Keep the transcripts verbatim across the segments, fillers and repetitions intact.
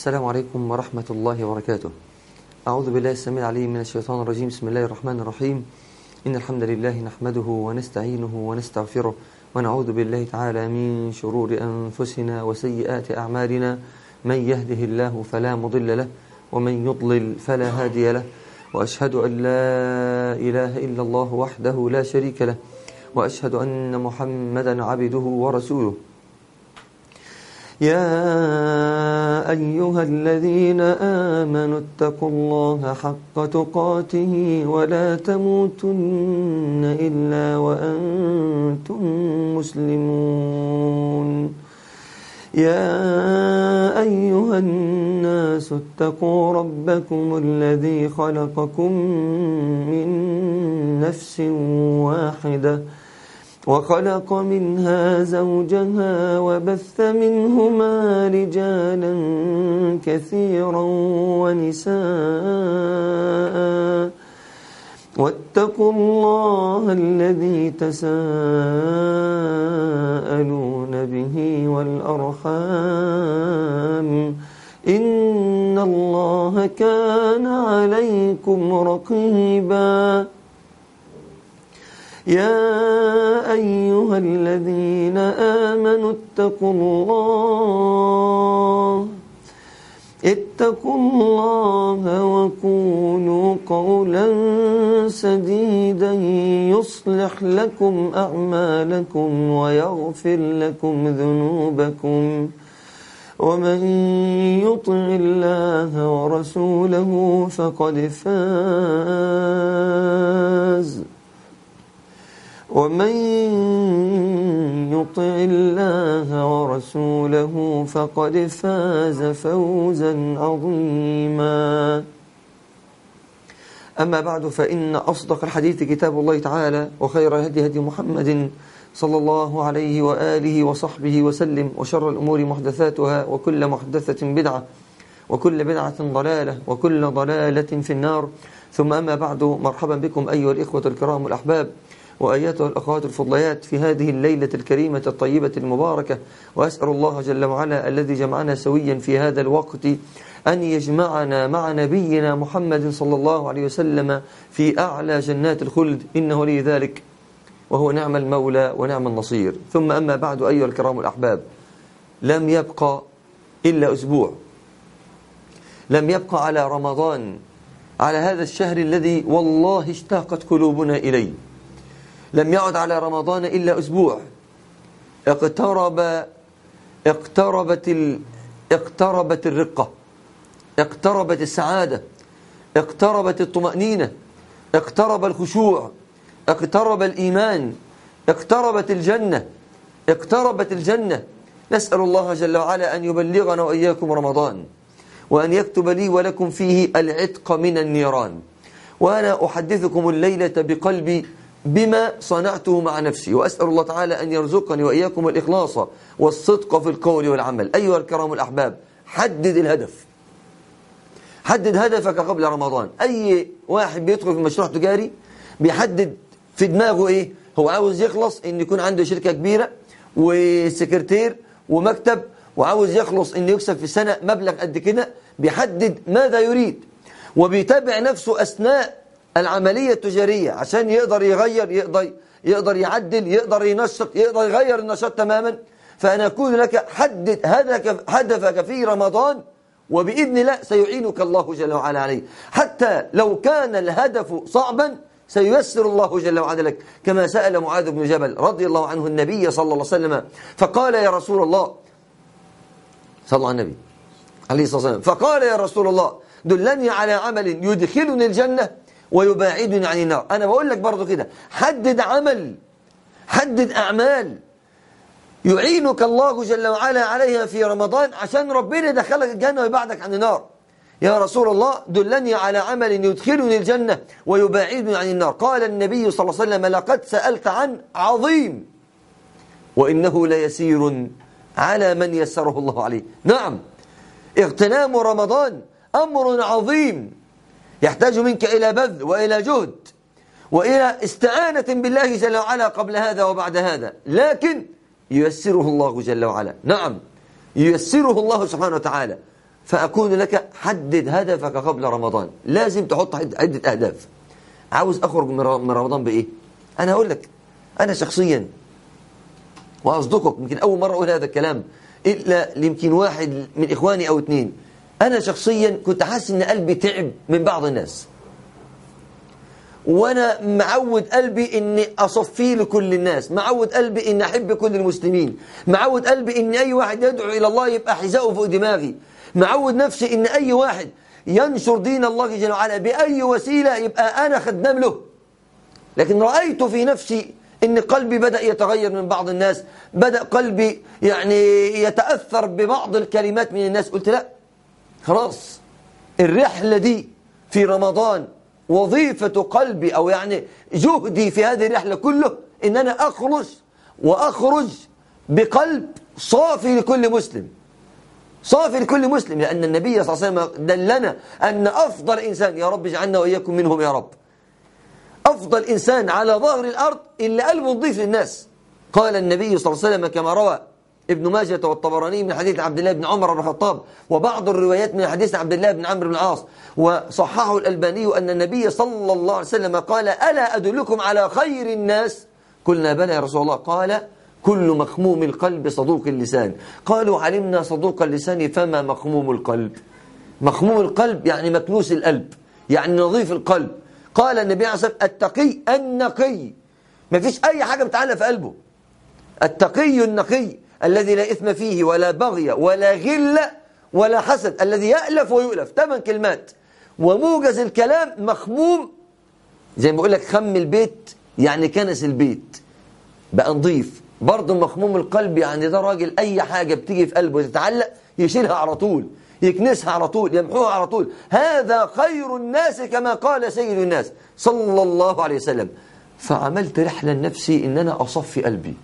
السلام عليكم ورحمة الله وبركاته. أعوذ بالله السميع العليم من الشيطان الرجيم. بسم الله الرحمن الرحيم. إن الحمد لله نحمده ونستعينه ونستغفره ونعوذ بالله تعالى من شرور أنفسنا وسيئات أعمالنا. من يهده الله فلا مضل له ومن يضلل فلا هادي له، وأشهد أن لا إله إلا الله وحده لا شريك له، وأشهد أن محمدا عبده ورسوله. يا أيها الذين آمنوا اتقوا الله حق تقاته ولا تموتن إلا وأنتم مسلمون. يا أيها الناس اتقوا ربكم الذي خلقكم من نفس واحدة وخلق منها زوجها وبث منهما رجالا كثيرا ونساء، واتقوا الله الذي تساءلون به والأرحام إن الله كان عليكم رقيبا. يا أيها الذين آمنوا اتقوا الله اتقوا الله وقولوا قولا سديدا يصلح لكم أعمالكم ويغفر لكم ذنوبكم، ومن يطع الله ورسوله فقد فاز ومن يطع الله ورسوله فقد فاز فوزا عظيما. أما بعد، فإن أصدق الحديث كتاب الله تعالى، وخير الهدي هدي محمد صلى الله عليه وآله وصحبه وسلم، وشر الأمور محدثاتها، وكل محدثة بدعة، وكل بدعة ضلالة، وكل ضلالة في النار. ثم أما بعد، مرحبا بكم أيها الإخوة الكرام الأحباب، وأيتها الأخوات الفضليات، في هذه الليلة الكريمة الطيبة المباركة. وأسأل الله جل وعلا الذي جمعنا سويا في هذا الوقت أن يجمعنا مع نبينا محمد صلى الله عليه وسلم في أعلى جنات الخلد، إنه لي ذلك وهو نعم المولى ونعم النصير. ثم أما بعد أيها الكرام الأحباب، لم يبقى إلا أسبوع، لم يبقى على رمضان، على هذا الشهر الذي والله اشتاقت قلوبنا إليه. لم يعد على رمضان إلا أسبوع. اقترب اقتربت ال... اقتربت الرقة، اقتربت السعادة، اقتربت الطمأنينة، اقترب الخشوع، اقترب الإيمان، اقتربت الجنة، اقتربت الجنة. نسأل الله جل وعلا أن يبلغنا وإياكم رمضان، وأن يكتب لي ولكم فيه العتق من النيران. وأنا أحدثكم الليلة بقلبي بما صنعته مع نفسي، وأسأل الله تعالى أن يرزقني وإياكم الإخلاص والصدق في القول والعمل. أيها الكرام الأحباب، حدد الهدف، حدد هدفك قبل رمضان. أي واحد بيدخل في مشروع تجاري بيحدد في دماغه إيه هو عاوز يخلص، إن يكون عنده شركة كبيرة وسكرتير ومكتب، وعاوز يخلص إن يكسب في السنة مبلغ قد كده. بيحدد ماذا يريد، وبيتابع نفسه أثناء العملية التجارية عشان يقدر يغير، يقدر يقدر يعدل، يقدر ينشط، يقدر يغير النشاط تماما. فأنا أقول لك حدد هدفك في رمضان، وبإذن الله سيعينك الله جل وعلا عليه. حتى لو كان الهدف صعبا سييسر الله جل وعلا لك، كما سأل معاذ بن جبل رضي الله عنه النبي صلى الله عليه وسلم فقال يا رسول الله، صلى على النبي عليه الصلاة والسلام، فقال يا رسول الله دلني على عمل يدخلني الجنة ويباعدني عن النار. أنا بقول لك برضو كده، حدد عمل، حدد أعمال يعينك الله جل وعلا عليها في رمضان، عشان ربنا يدخلك الجنة ويبعدك عن النار. يا رسول الله دلني على عمل يدخلني الجنة ويباعدني عن النار. قال النبي صلى الله عليه وسلم لقد سألت عن عظيم وإنه ليسير على من يسره الله عليه. نعم، اغتنام رمضان أمر عظيم يحتاج منك إلى بذل وإلى جهد وإلى استعانة بالله جل وعلا قبل هذا وبعد هذا، لكن ييسره الله جل وعلا. نعم، ييسره الله سبحانه وتعالى. فأكون لك حدد هدفك قبل رمضان. لازم تحط عدة أهداف. عاوز أخرج من رمضان بإيه؟ أنا أقول لك أنا شخصيا وأصدقك، يمكن أول مرة أقول هذا الكلام إلا يمكن واحد من إخواني أو اثنين. أنا شخصيا كنت حاسس إن قلبي تعب من بعض الناس، وأنا معود قلبي إني أصفيه لكل الناس، معود قلبي إني أحب كل المسلمين، معود قلبي إن أي واحد يدعو إلى الله يبقى حذاؤه فوق دماغي، معود نفسي إن أي واحد ينشر دين الله جل وعلا بأي وسيلة يبقى أنا خدام له. لكن رأيت في نفسي إن قلبي بدأ يتغير من بعض الناس، بدأ قلبي يعني يتأثر ببعض الكلمات من الناس. قلت لا، خلاص الرحلة دي في رمضان وظيفة قلبي أو يعني جهدي في هذه الرحلة كله إن أنا أخرج وأخرج بقلب صافي لكل مسلم، صافي لكل مسلم، لأن النبي صلى الله عليه وسلم دلنا أن أفضل إنسان، يا رب اجعلنا وإياكم منهم يا رب، أفضل إنسان على ظهر الأرض اللي قلبه نضيف للناس. قال النبي صلى الله عليه وسلم كما روى ابن ماجه والطبراني من حديث عبد الله بن عمر بن الخطاب، وبعض الروايات من حديث عبد الله بن عمرو بن العاص، وصححه الألباني أن النبي صلى الله عليه وسلم قال: ألا أدلكم على خير الناس؟ قلنا بلى يا رسول الله. قال: كل مخموم القلب صدوق اللسان. قالوا: علمنا صدوق اللسان فما مخموم القلب؟ مخموم القلب يعني مكنوس القلب، يعني نظيف القلب. قال النبي عليه الصلاة والسلام: التقي النقي، ما فيش أي حاجة بتعلق في قلبه. التقي النقي الذي لا إثم فيه ولا بغي ولا غل ولا حسد، الذي يألف ويؤلف. ثمان كلمات، وموجز الكلام مخموم، زي ما بقول لك خم البيت يعني كنس البيت بقى نظيف. برضه مخموم القلب يعني ده راجل أي حاجة بتيجي في قلبه تتعلق يشيلها على طول، يكنسها على طول، يمحوها على طول. هذا خير الناس كما قال سيد الناس صلى الله عليه وسلم. فعملت رحلة لنفسي إن أنا أصفي قلبي.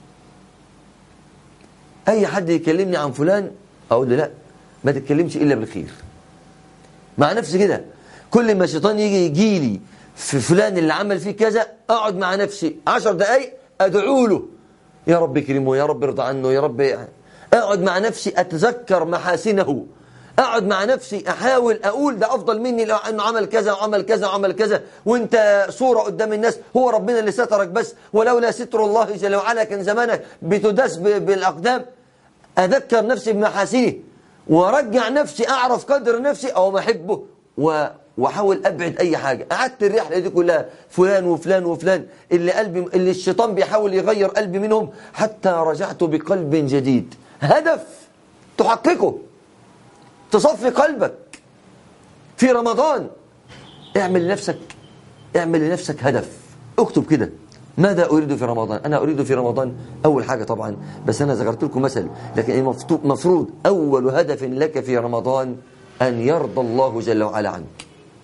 أي حد يكلمني عن فلان أقول له لا، ما تتكلمش إلا بالخير. مع نفسي كده، كل ما الشيطان يجي يجي لي في فلان اللي عمل فيه كذا، أقعد مع نفسي عشر دقايق أدعو له، يا رب كريمه، يا رب ارضى عنه، يا رب. أقعد مع نفسي أتذكر محاسنه، أقعد مع نفسي أحاول أقول ده أفضل مني لو أنه عمل كذا وعمل كذا وعمل كذا، وأنت صورة قدام الناس، هو ربنا اللي سترك بس، ولولا ستر الله جل وعلا كان زمانك بتداس بالأقدام. أذكر نفسي بمحاسنه وارجع نفسي، أعرف قدر نفسي أو ما أحبه، وأحاول أبعد أي حاجة. قعدت الرحلة دي كلها فلان وفلان وفلان اللي قلبي اللي الشيطان بيحاول يغير قلبي منهم، حتى رجعت بقلب جديد. هدف تحققه، تصفي قلبك في رمضان. اعمل لنفسك اعمل لنفسك هدف، اكتب كده: ماذا أريد في رمضان؟ أنا أريد في رمضان أول حاجة طبعا، بس أنا ذكرت لكم مثل، لكن المفروض أول هدف لك في رمضان أن يرضى الله جل وعلا عنك.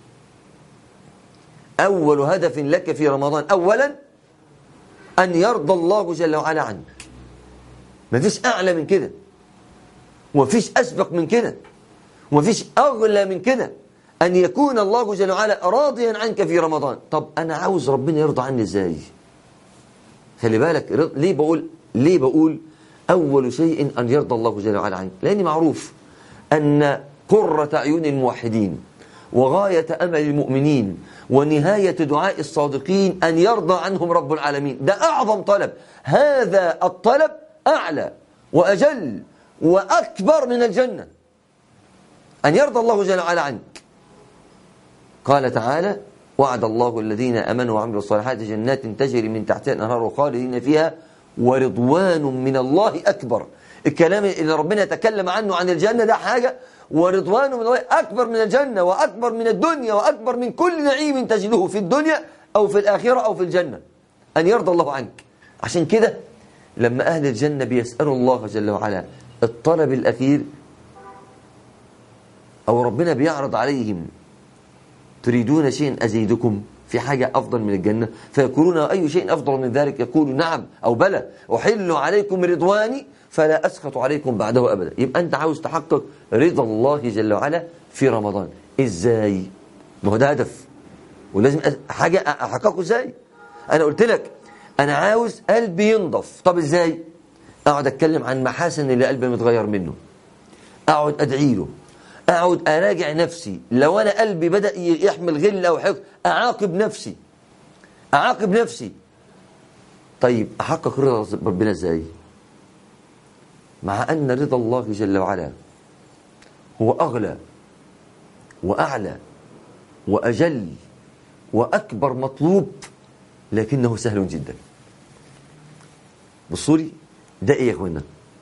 أول هدف لك في رمضان أولا أن يرضى الله جل وعلا عنك. ما فيش أعلى من كده، وما فيش أسبق من كده، وما فيش أغلى من كده، أن يكون الله جل وعلا راضيا عنك في رمضان. طب أنا عاوز ربنا يرضى عني إزاي؟ خلي بالك، ليه بقول ليه بقول أول شيء أن يرضى الله جل وعلا عنك؟ لأن معروف أن قرة أعين الموحدين وغاية أمل المؤمنين ونهاية دعاء الصادقين أن يرضى عنهم رب العالمين. ده أعظم طلب، هذا الطلب أعلى وأجل وأكبر من الجنة، أن يرضى الله جل وعلا عنك. قال تعالى: وعد الله الذين آمنوا وعملوا الصالحات جنات تجري من تحتها الأنهار خالدين فيها ورضوان من الله أكبر. الكلام اللي ربنا يتكلم عنه عن الجنة ده حاجة، ورضوان من الله أكبر من الجنة وأكبر من الدنيا وأكبر من كل نعيم تجده في الدنيا أو في الآخرة أو في الجنة، أن يرضى الله عنك. عشان كده لما أهل الجنة بيسألوا الله جل وعلا الطلب الأخير، أو ربنا بيعرض عليهم: تريدون شيء أزيدكم، في حاجة أفضل من الجنة؟ فيقولون: أي شيء أفضل من ذلك؟ يقول: نعم أو بلى، أحل عليكم رضواني فلا أسخط عليكم بعده أبدا. يبقى أنت عاوز تحقق رضا الله جل وعلا في رمضان. إزاي؟ ما هو ده هدف، ولازم حاجة أحققه. إزاي؟ أنا قلت لك أنا عاوز قلبي ينضف. طب إزاي؟ أقعد أتكلم عن محاسن اللي قلبي متغير منه، أقعد أدعي له، أقعد أراجع نفسي، لو أنا قلبي بدأ يحمل غل أو حقد أعاقب نفسي أعاقب نفسي طيب أحقق رضا ربنا إزاي؟ مع أن رضا الله جل وعلا هو أغلى وأعلى وأجل وأكبر مطلوب، لكنه سهل جدا. بصولي ده إيه يا أخوانا؟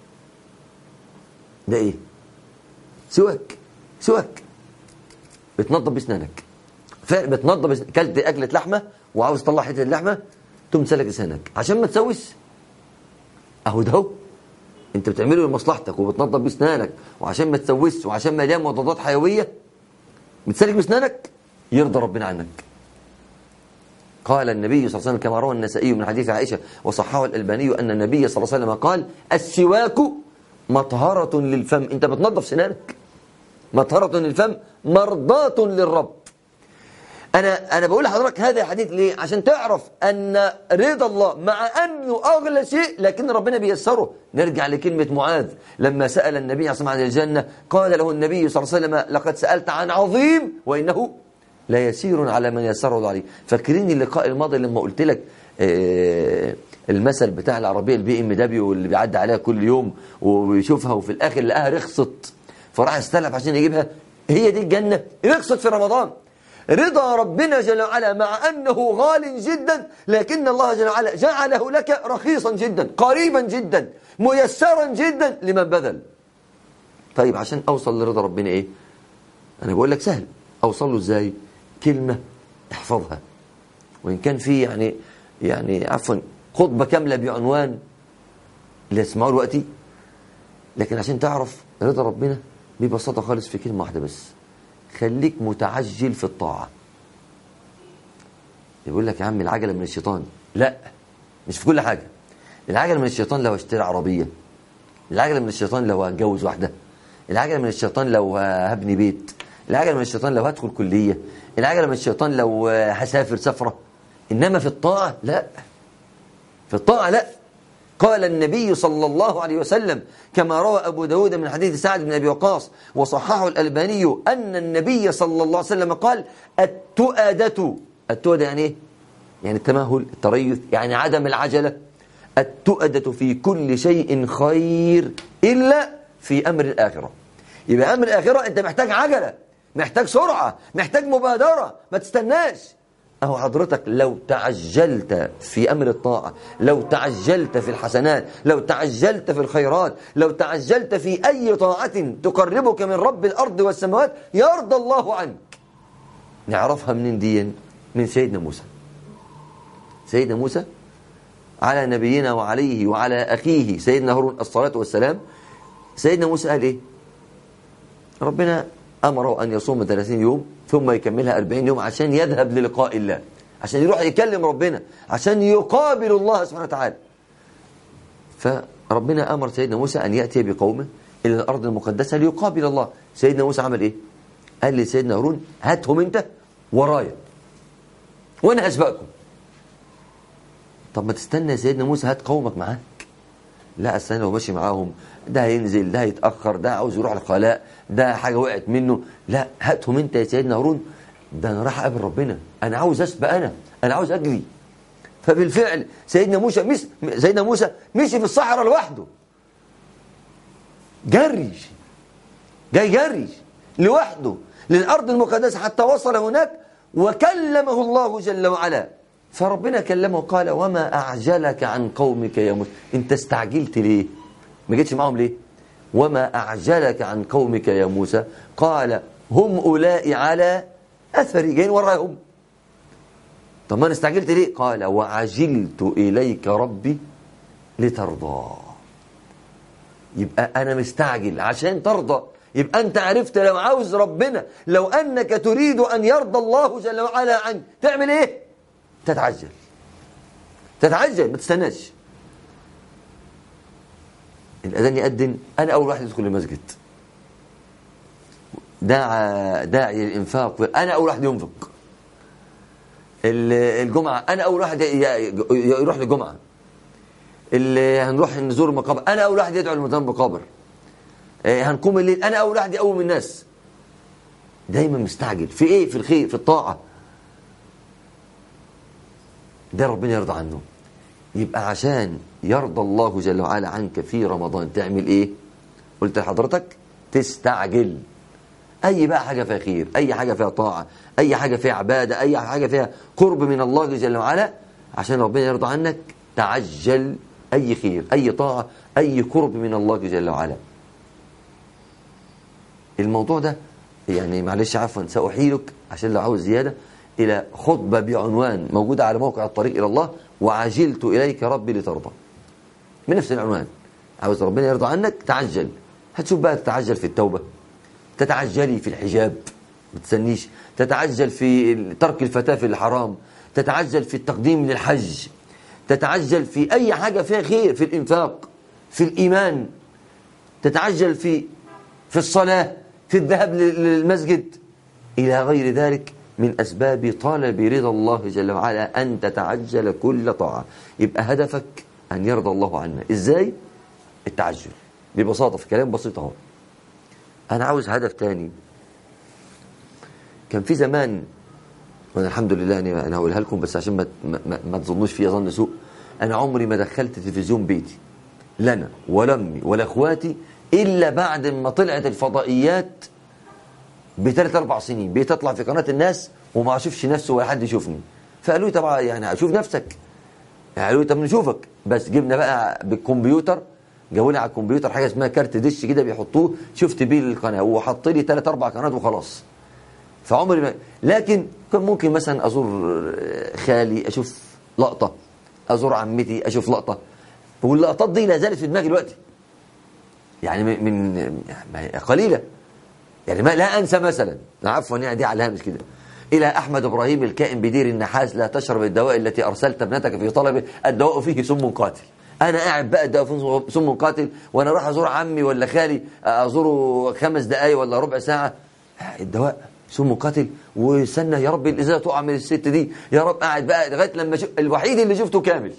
ده إيه؟ سواك سواك بتنظف بسنانك، بتنظف بس... كلت أكلة لحمة وعاوز تطلع حتة اللحمة تقوم سلك لسانك عشان ما تسوس. أهو ده هو أنت بتعمله لمصلحتك وبتنظف بسنانك وعشان ما تسوس وعشان مليان مضادات حيوية بتسلك بسنانك، يرضى ربنا عنك. قال النبي صلى الله عليه وسلم كما روى النسائي من حديث عائشة وصححه الألباني أن النبي صلى الله عليه وسلم قال السواك مطهرة للفم. أنت بتنظف سنانك مطهرة للفم مرضاة للرب. أنا أنا بقول لحضرتك هذا الحديث ليه؟ عشان تعرف أن رضا الله مع أنه أغلى شيء لكن ربنا بيسره. نرجع لكلمة معاذ لما سأل النبي صلى الله عليه وسلم عن الجنة، قال له النبي صلى الله عليه وسلم لقد سألت عن عظيم وإنه لا يسير على من يسره الله عليه. فاكرين اللقاء الماضي لما قلت لك المثل بتاع العربية البي ام دبليو اللي بيعدي عليها كل يوم ويشوفها وفي الآخر لقاها رخصت فراح استلف عشان يجيبها؟ هي دي الجنة، رخصت في رمضان. رضا ربنا جل وعلا مع أنه غال جدا لكن الله جل وعلا جعله لك رخيصا جدا قريبا جدا ميسرا جدا لمن بذل. طيب عشان أوصل لرضا ربنا إيه؟ أنا بقول لك سهل. أوصل له إزاي؟ كلمة احفظها، وإن كان في يعني يعني عفوا خطبة كاملة بعنوان اللي يسمعوه دلوقتي، لكن عشان تعرف رضا ربنا ببساطة خالص في كلمة واحدة بس: خليك متعجل في الطاعة. يقول لك يا عم العجلة من الشيطان. لا، مش في كل حاجة. العجلة من الشيطان لو اشتري عربية، العجلة من الشيطان لو هتجوز واحدة، العجلة من الشيطان لو هبني بيت، العجلة من الشيطان لو هدخل كلية، العجلة من الشيطان لو هسافر سفرة. إنما في الطاعة لا، في الطاعة لا. قال النبي صلى الله عليه وسلم كما روى أبو داود من حديث سعد بن أبي وقاص وصححه الألباني أن النبي صلى الله عليه وسلم قال التؤدة. التؤدة يعني إيه؟ يعني التمهل، التريث، يعني عدم العجلة. التؤدة في كل شيء خير إلا في أمر الآخرة. يبقى أمر الآخرة أنت محتاج عجلة، محتاج سرعة، محتاج مبادرة، ما تستناش. أهو حضرتك لو تعجلت في أمر الطاعة، لو تعجلت في الحسنات، لو تعجلت في الخيرات، لو تعجلت في أي طاعة تقربك من رب الأرض والسماوات يرضى الله عنك. نعرفها منين دي؟ من سيدنا موسى. سيدنا موسى على نبينا وعليه وعلى أخيه سيدنا هارون الصلاة والسلام. سيدنا موسى قال إيه؟ ربنا أمره أن يصوم ثلاثين يوم ثم يكملها أربعين يوم عشان يذهب للقاء الله، عشان يروح يكلم ربنا، عشان يقابل الله سبحانه وتعالى. فربنا أمر سيدنا موسى أن يأتي بقومه إلى الأرض المقدسة ليقابل الله. سيدنا موسى عمل إيه؟ قال لي سيدنا هارون هاتهم أنت ورايا وأنا هسبقكم. طب ما تستنى يا سيدنا موسى، هات قومك معاك. لا استنى، لو ماشي معاهم ده هينزل، ده هيتأخر، ده عاوز يروح الخلاء، ده حاجة وقعت منه. لا، هاتهم انت يا سيدنا هارون، ده انا راح اقابل ربنا، انا عاوز اسبق، انا انا عاوز اجري. فبالفعل سيدنا موسى مش سيدنا موسى مشي في الصحراء لوحده، جري جاي جري لوحده للأرض المقدسة حتى وصل هناك وكلمه الله جل وعلا. فربنا كلمه قال وما أعجلك عن قومك يا موسى؟ انت استعجلت ليه؟ ما جيتش معهم ليه؟ وما أعجلك عن قومك يا موسى؟ قال هم أولئك على أثري، جايين وراهم. طب ما أنا استعجلت ليه؟ قال وعجلت إليك ربي لترضى. يبقى أنا مستعجل عشان ترضى. يبقى أنت عرفت لو عاوز ربنا، لو أنك تريد أن يرضى الله جل وعلا عنك تعمل إيه؟ تتعجل تتعجل، ما تستناش. الأذان يأذن، أنا أول واحد يدخل المسجد، داعي داعي للإنفاق، أنا أول واحد ينفق. الجمعة أنا أول واحد يروح للجمعة. اللي هنروح نزور المقابر أنا أول واحد يدعو للمقابر. هنقوم الليل أنا أول واحد يقوم الناس. دايما مستعجل في ايه؟ في الخير، في الطاعة. ده ربنا يرضى عنه. يبقى عشان يرضى الله جل وعلا عنك في رمضان تعمل ايه؟ قلت لحضرتك تستعجل. اي بقى حاجة فيها خير، اي حاجة فيها طاعة، اي حاجة فيها عبادة، اي حاجة فيها قرب من الله جل وعلا، عشان ربنا يرضى عنك تعجل. اي خير، اي طاعة، اي قرب من الله جل وعلا. الموضوع ده يعني معلش عفوا سأحيلك عشان لو عاوز زيادة إلى خطبة بعنوان موجودة على موقع الطريق إلى الله، وعجلت إليك ربي لترضى، من نفس العنوان. عاوز ربنا يرضى عنك تعجل. هتشوف بقى تتعجل في التوبة، تتعجلي في الحجاب ما تستنيش، تتعجل في ترك الفتاة في الحرام، تتعجل في التقديم للحج، تتعجل في أي حاجة فيها خير، في الإنفاق، في الإيمان، تتعجل في في الصلاة، في الذهاب للمسجد، إلى غير ذلك من أسباب طلب رضا الله جل وعلا أن تتعجل كل طاعة. يبقى هدفك أن يرضى الله عنا. إزاي؟ التعجل ببساطة، في كلام بسيط اهو. أنا عاوز هدف تاني. كان في زمان، وأنا الحمد لله يعني أنا هقولها لكم بس عشان ما, ما, ما تظنوش فيها ظن سوء. أنا عمري ما دخلت تلفزيون بيتي، لنا ولا أمي ولا أخواتي، إلا بعد ما طلعت الفضائيات بثلاث أربع سنين. بقيت أطلع في قناة الناس وما أشوفش نفسه ولا حد يشوفني. فقالوا لي طبعا يعني أشوف نفسك. قالوا لي طب نشوفك. بس جبنا بقى بالكمبيوتر، جابوا لي على الكمبيوتر حاجة اسمها كارت دش كده بيحطوه، شفت بيه القناة وحط لي ثلاث أربع قنوات وخلاص. فعمري ما، لكن كان ممكن مثلا أزور خالي أشوف لقطة، أزور عمتي أشوف لقطة، واللقطات دي لا زالت في دماغي دلوقتي. يعني من, من قليلة يعني، ما لا أنسى مثلا، عفوا يعني دي على الهامش كده، إلى أحمد إبراهيم الكائن بدير النحاس، لا تشرب الدواء التي أرسلت ابنتك في طلبه، الدواء فيه سم قاتل. أنا قاعد بقى الدواء فيه سم قاتل، وأنا راح أزور عمي ولا خالي أزوره خمس دقايق ولا ربع ساعة، الدواء سم قاتل، واستنى يا رب الإزازة تقع من الست دي، يا رب. قاعد بقى لغاية لما شو... الوحيد اللي شفته كامل،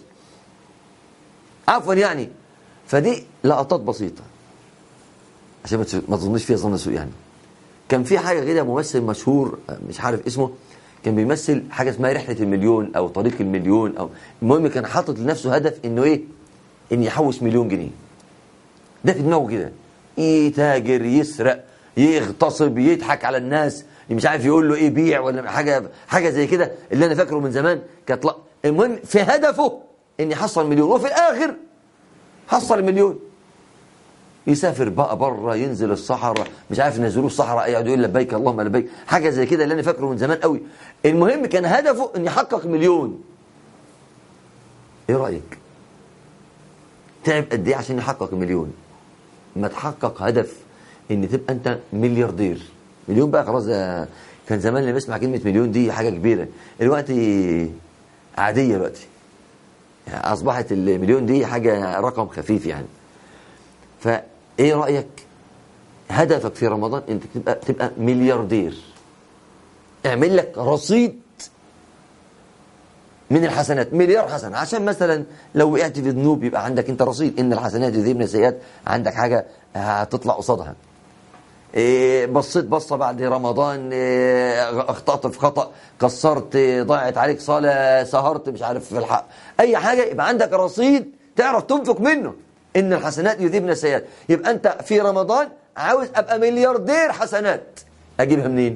عفوا يعني. فدي لقطات بسيطة عشان ما تظنش فيها ظن سوء يعني. كان في حاجة كده ممثل مشهور مش عارف اسمه، كان بيمثل حاجة اسمها رحلة المليون أو طريق المليون، أو المهم كان حاطط لنفسه هدف إنه إيه؟ إن يحوش مليون جنيه. ده في دماغه كده، يتاجر، يسرق، يغتصب، يضحك على الناس، مش عارف يقول له إيه بيع ولا حاجة حاجة زي كده. اللي أنا فاكره من زمان كانت لا، المهم في هدفه إن يحصل مليون، وفي الآخر حصل المليون. يسافر بقى بره، ينزل الصحراء، مش عارف ينزلوه الصحراء يقعدوا يقول لبيك اللهم لبيك، حاجه زي كده اللي انا فاكره من زمان قوي. المهم كان هدفه ان يحقق مليون. ايه رايك؟ تعب قد ايه عشان يحقق مليون؟ ما تحقق هدف ان تبقى انت ملياردير. مليون بقى خلاص. كان زمان اللي بيسمع كلمه مليون دي حاجه كبيره، دلوقتي عاديه. دلوقتي يعني اصبحت المليون دي حاجه رقم خفيف يعني. فايه رايك؟ هدفك في رمضان انت تبقى تبقى ملياردير. اعمل لك رصيد من الحسنات، مليار حسنه، عشان مثلا لو وقعت في ذنوب يبقى عندك انت رصيد، ان الحسنات يذهبن السيئات، عندك حاجه هتطلع قصادها. إيه بصيت بصه بعد رمضان، إيه اخطات في خطا، قصرت، ضاعت عليك صلاه، سهرت مش عارف في الحق، اي حاجه يبقى عندك رصيد تعرف تنفق منه. ان الحسنات يذهبن السيئات. يبقى انت في رمضان عاوز ابقى ملياردير حسنات، اجيبها منين؟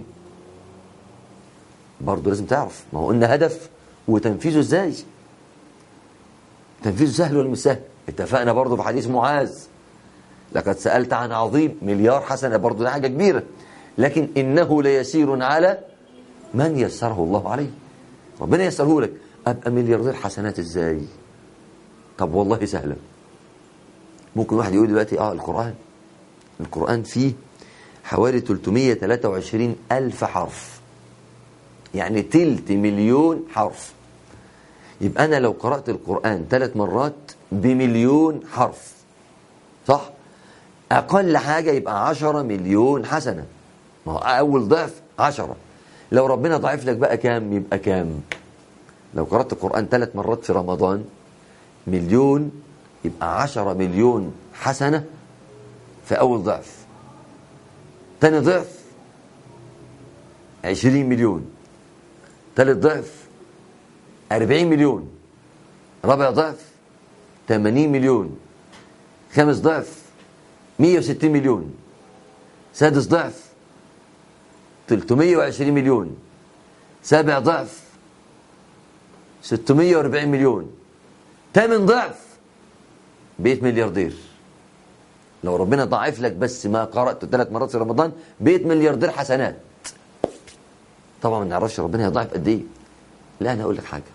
برضه لازم تعرف، ما هو قلنا هدف وتنفيذه ازاي. تنفيذه سهل ولا مش سهل؟ اتفقنا برضه في حديث معاذ، لقد سألت عن عظيم، مليار حسنة برضه ده حاجة كبيرة، لكن إنه ليسير على من يسره الله عليه. ربنا يسره لك. أبقى ملياردير حسنات إزاي؟ طب والله سهلة. ممكن واحد يقول دلوقتي آه القرآن القرآن فيه حوالي ثلاثمائة وثلاثة وعشرين ألف حرف، يعني تلت مليون حرف. يبقى أنا لو قرأت القرآن ثلاث مرات بمليون حرف، صح؟ أقل حاجة يبقى عشرة مليون حسنة. ما هو أول ضعف عشرة. لو ربنا ضعف لك بقى كام؟ يبقى كام؟ لو قرأت القرآن ثلاث مرات في رمضان مليون، يبقى عشرة مليون حسنة في أول ضعف. تاني ضعف عشرين مليون. ثالث ضعف أربعين مليون. رابع ضعف ثمانين مليون. خامس ضعف مئة وستين مليون. سادس ضعف ثلاثمئة وعشرين مليون. سابع ضعف ستمئة وأربعين مليون. ثامن ضعف بقيت ملياردير. لو ربنا ضاعف لك بس ما قرأته ثلاث مرات في رمضان بقيت ملياردير حسنات. طبعا ما نعرفش ربنا هيضاعف قد ايه. لا انا اقول لك حاجه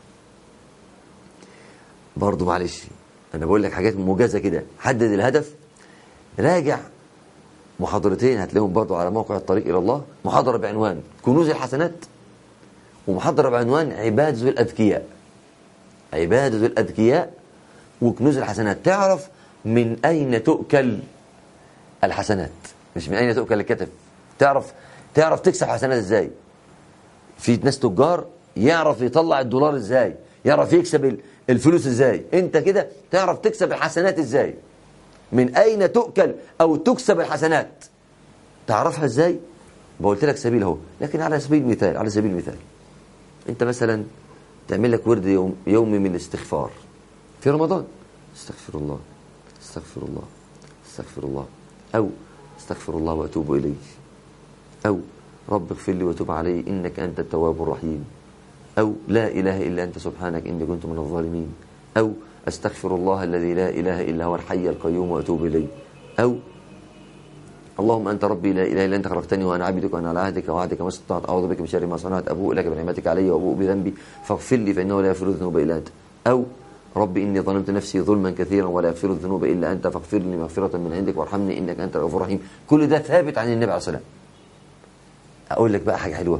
برضه، معلش انا بقول لك حاجات موجزه كده. حدد الهدف، راجع محاضرتين هتلاقيهم برضه على موقع الطريق الى الله. محاضره بعنوان كنوز الحسنات، ومحاضره بعنوان عباده الاذكياء. عباده الاذكياء وكنوز الحسنات. تعرف من اين تؤكل الحسنات، مش من اين تؤكل الكتف. تعرف تعرف تكسب حسنات ازاي. في ناس تجار يعرف يطلع الدولار ازاي، يعرف يكسب الفلوس ازاي. انت كده تعرف تكسب الحسنات ازاي. من اين تؤكل او تكسب الحسنات تعرفها ازاي. بقولت لك سبيل اهو، لكن على سبيل المثال على سبيل المثال انت مثلا تعمل لك ورد يوم يومي من الاستغفار في رمضان. استغفر الله استغفر الله استغفر الله، او استغفر الله واتوب اليه، او رب اغفر لي وتب علي انك انت التواب الرحيم، او لا اله الا انت سبحانك اني كنت من الظالمين، او استغفر الله الذي لا اله الا هو الحي القيوم واتوب اليه، او اللهم انت ربي لا اله الا انت خلقتني وانا عبدك وانا على عهدك ووعدك ما استطعت اعوذ بك من شر ما صنعت ابوء لك بنعمتك علي وابوء بذنبي فاغفر لي فانه لا يغفر الذنوب الا انت، او ربي إني ظلمت نفسي ظلما كثيرا ولا يغفر الذنوب إلا أنت فاغفر لي مغفرة من عندك وارحمني إنك أنت الغفور الرحيم. كل ده ثابت عن النبي عليه الصلاة والسلام. أقول لك بقى حاجة حلوة،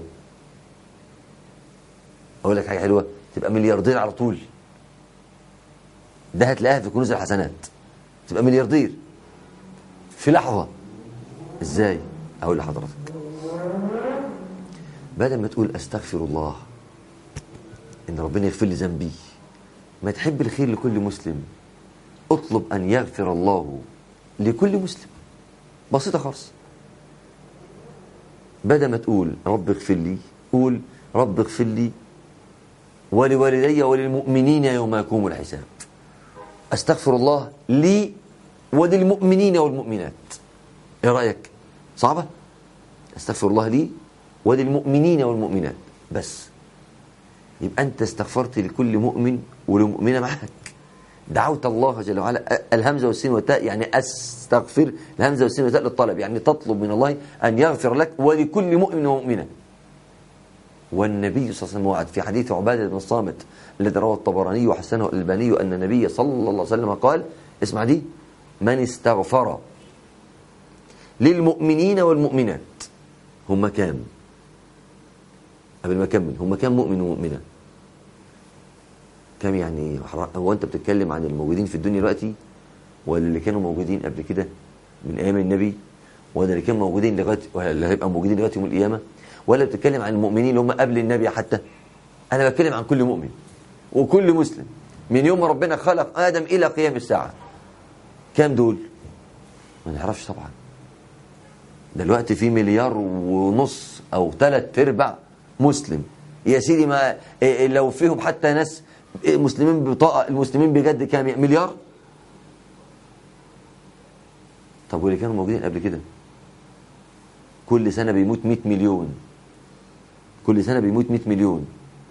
أقول لك حاجة حلوة تبقى ملياردير على طول. ده هتلاقيها في كنوز الحسنات، تبقى ملياردير في لحظة. إزاي؟ أقول لحضرتك، بدل ما تقول أستغفر الله إن ربنا يغفر لي ذنبي، ما تحب الخير لكل مسلم اطلب أن يغفر الله لكل مسلم. بسيطة خالص. بدل ما تقول رب اغفر لي، قول رب اغفر لي ولوالدي وللمؤمنين يوم يقوم الحساب. استغفر الله لي وللمؤمنين والمؤمنات. ايه رأيك؟ صعبة؟ استغفر الله لي وللمؤمنين والمؤمنات بس. يبقى أنت استغفرت لكل مؤمن ولمؤمنة معك. دعوت الله جل وعلا. الهمزة والسين والتاء يعني أستغفر، الهمزة والسين والتاء للطلب، يعني تطلب من الله أن يغفر لك ولكل مؤمن ومؤمنة. والنبي صلى الله عليه وسلم وعد في حديث عبادة بن الصامت الذي رواه الطبراني وحسنه الألباني أن النبي صلى الله عليه وسلم قال، اسمع دي، من استغفر للمؤمنين والمؤمنات. هم كام؟ قبل ما أكمل، هم كام مؤمن ومؤمنة؟ كام يعني؟ هو أنت بتتكلم عن الموجودين في الدنيا دلوقتي ولا اللي كانوا موجودين قبل كده من أيام النبي، ولا اللي كانوا موجودين لغاية، ولا اللي هيبقى موجودين لغاية يوم القيامة، ولا بتتكلم عن المؤمنين اللي هم قبل النبي حتى؟ أنا بتكلم عن كل مؤمن وكل مسلم من يوم ربنا خلق آدم إلى قيام الساعة. كام دول؟ ما نعرفش طبعا. دلوقتي في مليار ونص أو ثلاث أرباع مسلم يا سيدي. ما لو فيهم حتى ناس مسلمين بطاقة، المسلمين بجد كام؟ مليار. طب واللي كانوا موجودين قبل كده؟ كل سنة بيموت مئة مليون، كل سنة بيموت مئة مليون.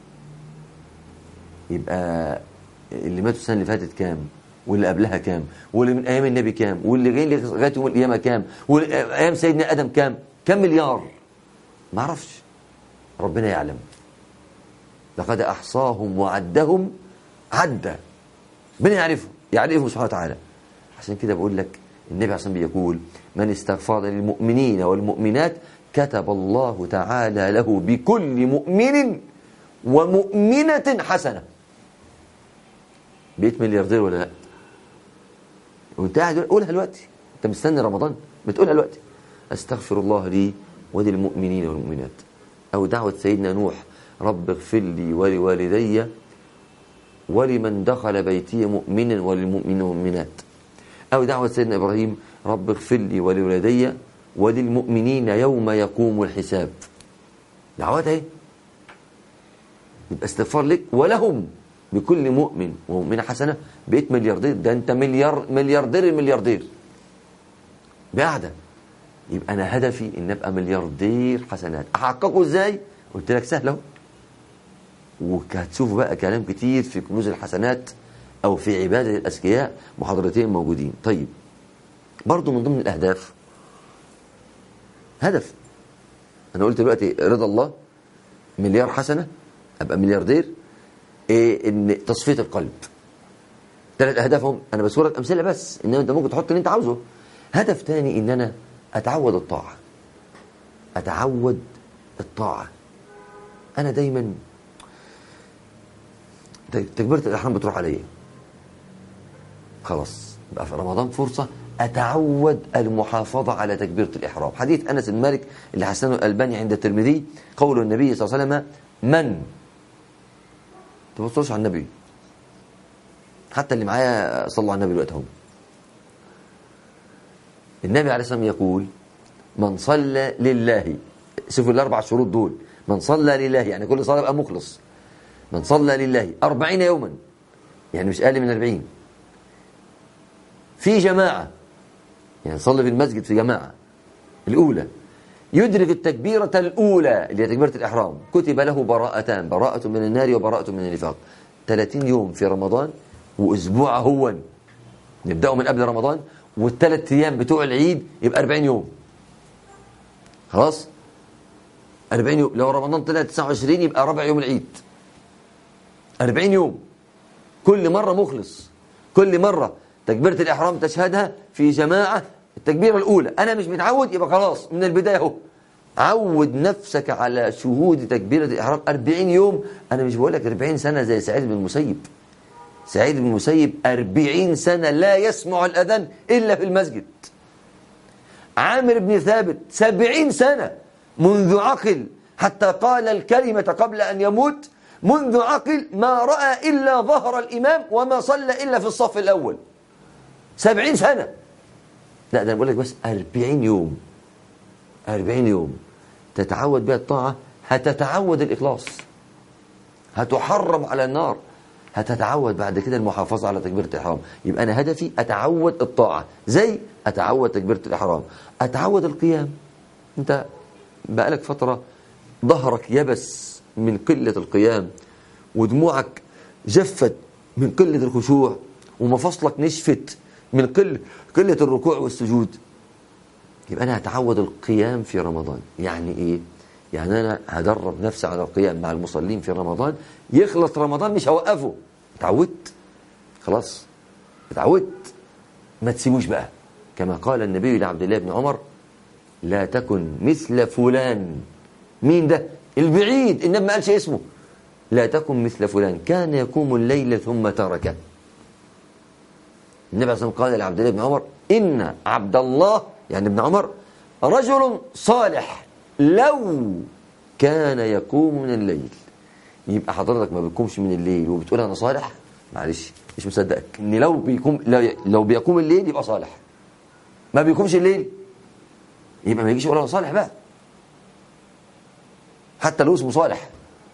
يبقى اللي ماتوا السنة اللي فاتت كام؟ واللي قبلها كام؟ واللي من أيام النبي كام؟ واللي جاي لغاية يوم القيامة كام؟ واللي أيام سيدنا آدم كام؟ كام مليار؟ ما اعرفش، ربنا يعلم. لقد أحصاهم وعدهم عدا. ربنا يعرفهم، يعرفهم سبحانه وتعالى. عشان كده بقول لك النبي عليه الصلاة والسلام بيقول من استغفر للمؤمنين والمؤمنات كتب الله تعالى له بكل مؤمن ومؤمنة حسنة. بقيت ملياردير ولا لا؟ وانت قاعد قولها دلوقتي، انت مستني رمضان بتقولها دلوقتي. استغفر الله لي وللمؤمنين والمؤمنات. او دعوة سيدنا نوح رب اغفر لي ولوالدي ولمن دخل بيتي مؤمنا وللمؤمنين والمؤمنات. أو دعوة سيدنا إبراهيم رب اغفر لي ولوالدي وللمؤمنين يوم يقوم الحساب. دعوات اهي. يبقى استغفار لك ولهم بكل مؤمن ومؤمنة حسنة. بقيت ملياردير، ده انت مليار ملياردير الملياردير بقعدة. يبقى انا هدفي ان ابقى ملياردير حسنات. احققه ازاي؟ قلت لك سهل اهو، وهتشوفوا بقى كلام كتير في كنوز الحسنات او في عبادة الاذكياء، محاضرتين موجودين. طيب برضو من ضمن الاهداف هدف، انا قلت دلوقتي رضا الله، مليار حسنة، ابقى ملياردير، إيه ان تصفية القلب. ثلاث اهدافهم انا بصورة امثلة بس، انما انت ممكن تحط اللي انت عاوزه. هدف تاني ان انا اتعود الطاعة، اتعود الطاعة. انا دايما تكبيرة الاحرام بتروح عليا، خلاص بقى في رمضان فرصة اتعود المحافظة على تكبيرة الاحرام. حديث انس بن مالك اللي حسنه الالباني عند الترمذي، قول النبي صلى الله عليه وسلم: من تبصوش على النبي، حتى اللي معايا صلوا على النبي دلوقتي هم. النبي عليه الصلاة والسلام يقول: من صلى لله، شوفوا الاربع شروط دول، من صلى لله يعني كل صلاة يبقى مخلص، من صلى لله أربعين يوما، يعني مش أقل من أربعين، في جماعة، يعني صلى في المسجد في جماعة الأولى، يدرك التكبيرة الأولى اللي هي تكبيرة الإحرام، كتب له براءتان، براءة من النار وبراءة من النفاق. ثلاثين يوم في رمضان وأسبوع هو نبدأه من قبل رمضان، والثلاث أيام بتوع العيد يبقى أربعين يوم. خلاص أربعين يوم. لو رمضان طلع تسعة وعشرين يبقى ربع يوم العيد، أربعين يوم، كل مرة مخلص، كل مرة تكبيرة الإحرام تشهدها في جماعة التكبيرة الأولى. أنا مش متعود، يبقى خلاص من البداية اهو عود نفسك على شهود تكبيرة الإحرام أربعين يوم. أنا مش بقول لك أربعين سنة زي سعيد بن المسيب. سعيد بن المسيب أربعين سنة لا يسمع الأذان إلا في المسجد. عامر بن ثابت سبعين سنة منذ عقل حتى قال الكلمة قبل أن يموت، منذ عقل ما رأى إلا ظهر الإمام وما صلى إلا في الصف الأول. سبعين سنة. لا ده أنا بقول لك بس أربعين يوم، أربعين يوم تتعود بها الطاعة، هتتعود الإخلاص، هتحرم على النار، هتتعود بعد كده المحافظة على تكبيرة الإحرام. يبقى أنا هدفي أتعود الطاعة، زي أتعود تكبيرة الإحرام، أتعود القيام. أنت بقالك فترة ظهرك يبس من قلة القيام، ودموعك جفت من قلة الخشوع، ومفاصلك نشفت من قلة قلة الركوع والسجود. يبقى أنا هتعود القيام في رمضان. يعني إيه؟ يعني أنا هدرب نفسي على القيام مع المصلين في رمضان، يخلص رمضان مش هوقفه، اتعودت خلاص، اتعودت، ما تسيبوش بقى. كما قال النبي لعبد الله بن عمر: لا تكن مثل فلان. مين ده؟ البعيد، النبي ما قالش اسمه. لا تكن مثل فلان كان يقوم الليل ثم تركه. النبي صلى الله عليه وسلم قال لعبد الله بن عمر: إن عبد الله يعني ابن عمر رجل صالح لو كان يقوم من الليل. يبقى حضرتك ما بتقومش من الليل وبتقول أنا صالح، معلش مش مصدقك. إن لو بيقوم لو بيقوم الليل يبقى صالح، ما بيقومش الليل يبقى ما يجيش يقول أنا صالح بقى، حتى لو اسمه صالح.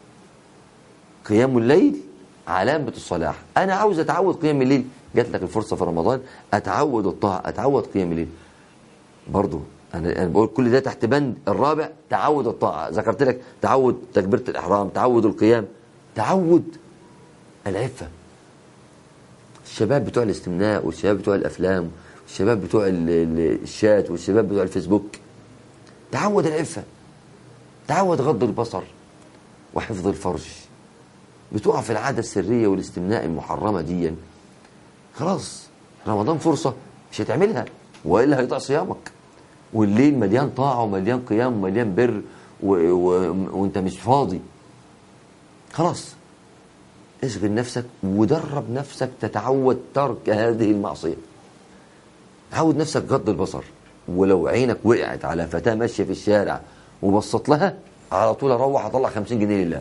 قيام الليل علامة الصلاح. أنا عاوز أتعود قيام الليل، جات لك الفرصة في رمضان أتعود الطاعة، أتعود قيام الليل. برضو أنا أنا بقول كل ده تحت بند الرابع، تعود الطاعة. ذكرت لك تعود تكبيرة الإحرام، تعود القيام، تعود العفة. الشباب بتوع الاستمناء، والشباب بتوع الأفلام، والشباب بتوع الشات، والشباب بتوع الفيسبوك، تعود العفة، تعود غض البصر وحفظ الفرج. بتقع في العادة السرية والاستمناء المحرمة دي، خلاص رمضان فرصة مش هتعملها، وإلا هيضيع صيامك. والليل مليان طاعة ومليان قيام ومليان بر و... و... وانت مش فاضي. خلاص اشغل نفسك ودرب نفسك تتعود ترك هذه المعصية. عود نفسك غض البصر، ولو عينك وقعت على فتاة ماشية في الشارع وبصت لها، على طول اروح اطلع خمسين جنيه لله.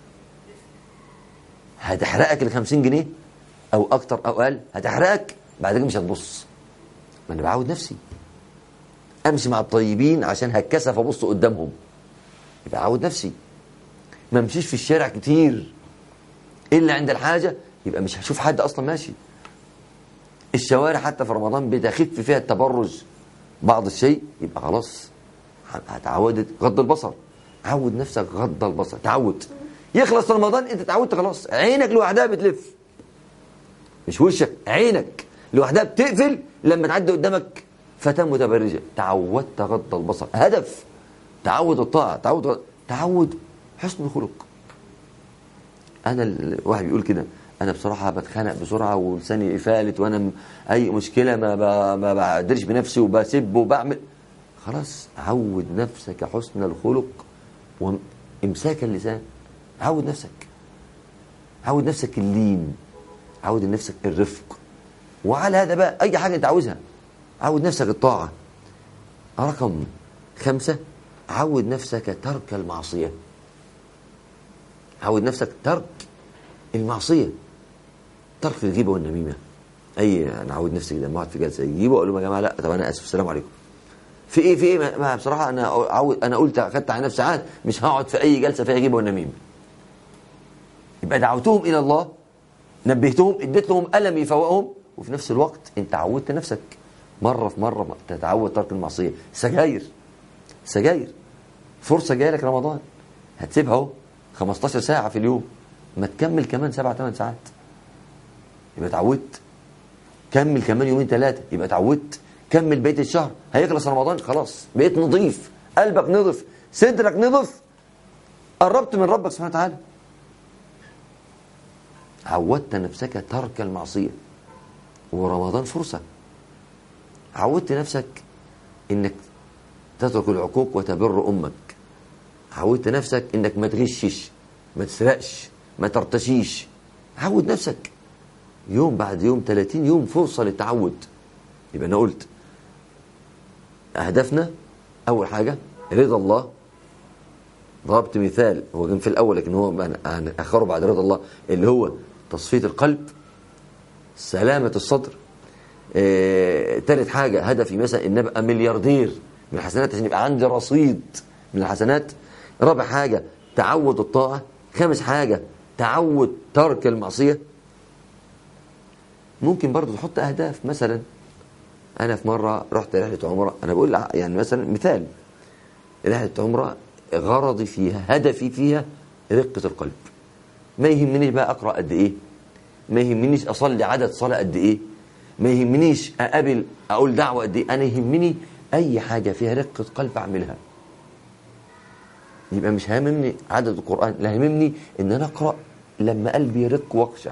هتحرقك الخمسين جنيه او اكتر او اقل، هتحرقك بعد كده، مش هتبص. ما انا بعود نفسي امشي مع الطيبين عشان هتكسف ابص قدامهم. يبقى اعود نفسي. ما امشيش في الشارع كتير الا عند الحاجه، يبقى مش هشوف حد اصلا ماشي. الشوارع حتى في رمضان بتخف فيها التبرج بعض الشيء، يبقى خلاص هتعودت غض البصر. عود نفسك غض البصر، تعود. يخلص رمضان انت تعودت خلاص، عينك لوحدها بتلف، مش وشك، عينك لوحدها بتقفل لما تعدي قدامك فتاة متبرجة. تعودت غض البصر، هدف. تعود الطاعة، تعود تعود حسن الخلق. انا الواحد بيقول كده، انا بصراحه بتخانق بسرعه ولساني فالت، وانا م... اي مشكله ما ب... ما بقدرش بنفسي وبسب وبعمل. خلاص عود نفسك حسن الخلق وامساك اللسان. عود نفسك، عود نفسك اللين، عود نفسك الرفق. وعلى هذا بقى اي حاجه انت عاوزها، عود نفسك الطاعه. رقم خمسة، عود نفسك ترك المعصيه. عود نفسك ترك المعصيه، ترك الغيبه والنميمه. اي انا عود نفسي كده، ما اقعد في جلسه يجيبوا اقول لهم يا جماعه لا طب انا اسف السلام عليكم. في ايه في ايه ما, ما بصراحه انا عود، انا قلت اخدت على نفسي عهد مش هقعد في اي جلسه فيها غيبه والنميمه. يبقى دعوتهم الى الله، نبهتهم، اديت لهم الم يفوقهم، وفي نفس الوقت انت عودت نفسك مره في مره تتعود ترك المعصيه. سجاير، سجاير فرصه جايه لك رمضان هتسيبها اهو خمستاشر ساعه في اليوم، ما تكمل كمان سبع ثمان ساعات يبقى اتعودت. كمل كمان يومين ثلاثه يبقى اتعودت. كمل بقيه الشهر، هيخلص رمضان خلاص بقيت نظيف، قلبك نظف، صدرك نظف، قربت من ربك سبحانه وتعالى. عودت نفسك ترك المعصيه، ورمضان فرصه. عودت نفسك انك تترك العقوق وتبر امك. عودت نفسك انك ما تغشش، ما تسرقش، ما ترتشيش. عود نفسك يوم بعد يوم، ثلاثين يوم فرصه للتعود. يبقى انا قلت اهدافنا اول حاجه رضا الله. ضربت مثال هو كان في الاول لكن هو اخره بعد رضا الله، اللي هو تصفيه القلب، سلامه الصدر. آه، ثالث حاجه هدفي مثلا ان ابقى ملياردير من الحسنات عشان يبقى عندي رصيد من الحسنات. رابع حاجه تعود الطاعه. خامس حاجه تعود ترك المعصيه. ممكن برضو تحط اهداف، مثلا انا في مره رحت رحله عمره، انا بقول يعني مثلا مثال، رحله عمره غرضي فيها هدفي فيها رقه القلب. ما يهمنيش بقى اقرا قد ايه، ما يهمنيش اصلي عدد صلاه قد ايه، ما يهمنيش اقابل اقول دعوه قد ايه، انا يهمني اي حاجه فيها رقه قلب اعملها. يبقى مش هاممني عدد القران، لا هاممني ان انا اقرا لما قلبي يرق واخشع.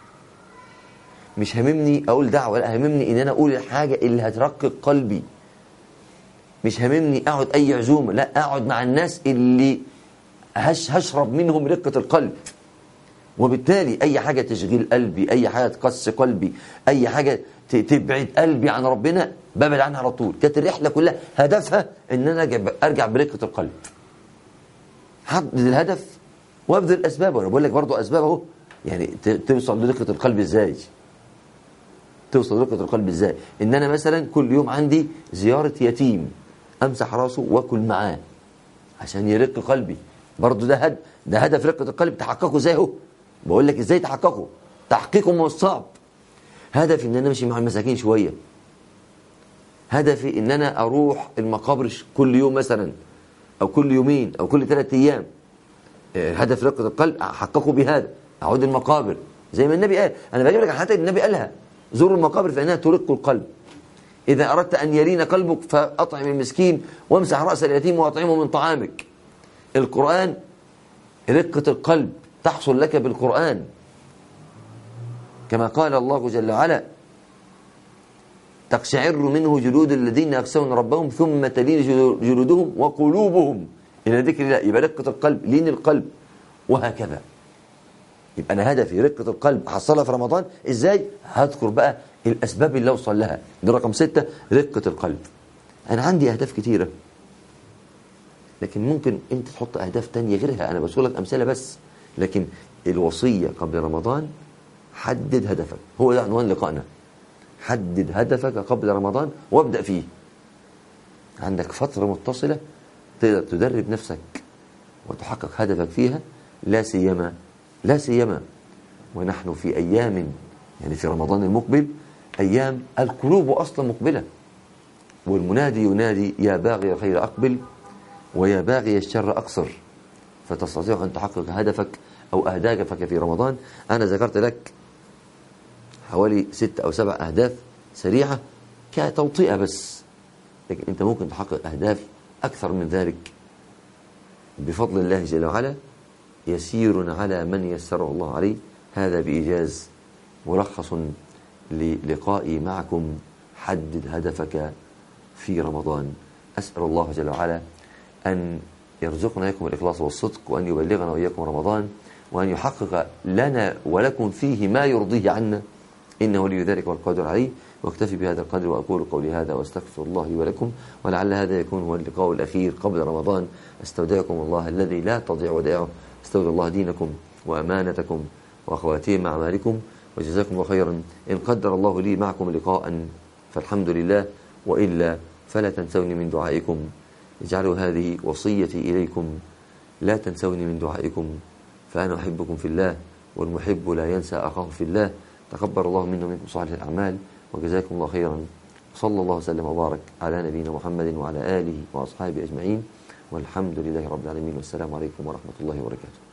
مش هاممني اقول دعوه، لا هاممني ان انا اقول الحاجه اللي هترقق قلبي. مش هاممني اقعد اي عزومه، لا اقعد مع الناس اللي هش هشرب منهم رقه القلب. وبالتالي اي حاجه تشغيل قلبي، اي حاجه تقسي قلبي، اي حاجه تبعد قلبي عن ربنا ببعد عنها على طول. كانت الرحله كلها هدفها ان انا ارجع برقه القلب. حدد الهدف وابذل الاسباب. وانا بقول لك برضه اسباب اهو، يعني توصل لرقه القلب ازاي؟ توصل لرقه القلب ازاي؟ ان انا مثلا كل يوم عندي زياره يتيم، امسح راسه واكل معاه عشان يرق قلبي. برضه ده هد ده هدف رقه القلب. تحققه ازاي اهو؟ بقول لك ازاي تحققه. تحقيقه مش صعب. هدفي ان انا امشي مع المساكين شويه. هدفي ان انا اروح المقابر كل يوم مثلا، او كل يومين، او كل ثلاث ايام. هدف رقه القلب احققه بهذا، اعود المقابر زي ما النبي قال. انا بجيب لك حتى النبي قالها، زوروا المقابر فانها ترق القلب. اذا اردت ان يلين قلبك فاطعم المسكين وامسح راس اليتيم واطعمه من طعامك. القران رقه القلب تحصل لك بالقران، كما قال الله جل وعلا: تقشعر منه جلود الذين يخشون ربهم ثم تلين جلودهم وقلوبهم الى ذكر الله. يبقى رقه القلب، لين القلب، وهكذا. يبقى انا هدفي رقه القلب احصلها في رمضان ازاي؟ هذكر بقى الاسباب اللي اوصل لها. ده رقم ستة، رقه القلب. انا عندي اهداف كتيره، لكن ممكن انت تحط اهداف تانية غيرها. انا بقول لك امثله بس، لكن الوصيه قبل رمضان حدد هدفك. هو ده عنوان لقائنا. حدد هدفك قبل رمضان وابدأ فيه. عندك فترة متصلة تقدر تدرب نفسك وتحقق هدفك فيها، لا سيما لا سيما ونحن في أيام، يعني في رمضان المقبل، أيام القلوب أصلا مقبلة، والمنادي ينادي يا باغي الخير أقبل ويا باغي الشر أقصر، فتستطيع أن تحقق هدفك أو أهدافك في رمضان. أنا ذكرت لك حوالي ست أو سبع أهداف سريعة كتوطئة بس، لكن أنت ممكن تحقق أهداف أكثر من ذلك بفضل الله جل وعلا. يسير على من يسره الله عليه. هذا بإيجاز ملخص للقائي معكم. حدد هدفك في رمضان. أسأل الله جل وعلا أن يرزقنا إياكم الإخلاص والصدق، وأن يبلغنا وإياكم رمضان، وأن يحقق لنا ولكم فيه ما يرضيه عنا، إنه ولي ذلك والقادر عليه. واكتفي بهذا القدر، وأقول قولي هذا وأستغفر الله لي ولكم، ولعل هذا يكون هو اللقاء الأخير قبل رمضان. أستودعكم الله الذي لا تضيع ودائعه. استودع الله دينكم وأمانتكم وأخواتيم أعمالكم، وجزاكم الله خيرا. إن قدر الله لي معكم لقاء فالحمد لله، وإلا فلا تنسوني من دعائكم. اجعلوا هذه وصيتي إليكم، لا تنسوني من دعائكم، فأنا أحبكم في الله، والمحب لا ينسى أخاه في الله. تقبل الله منا ومنكم صالح الأعمال، وجزاكم الله خيرا. صلى الله وسلم وبارك على نبينا محمد وعلى آله وأصحابه أجمعين، والحمد لله رب العالمين، والسلام عليكم ورحمة الله وبركاته.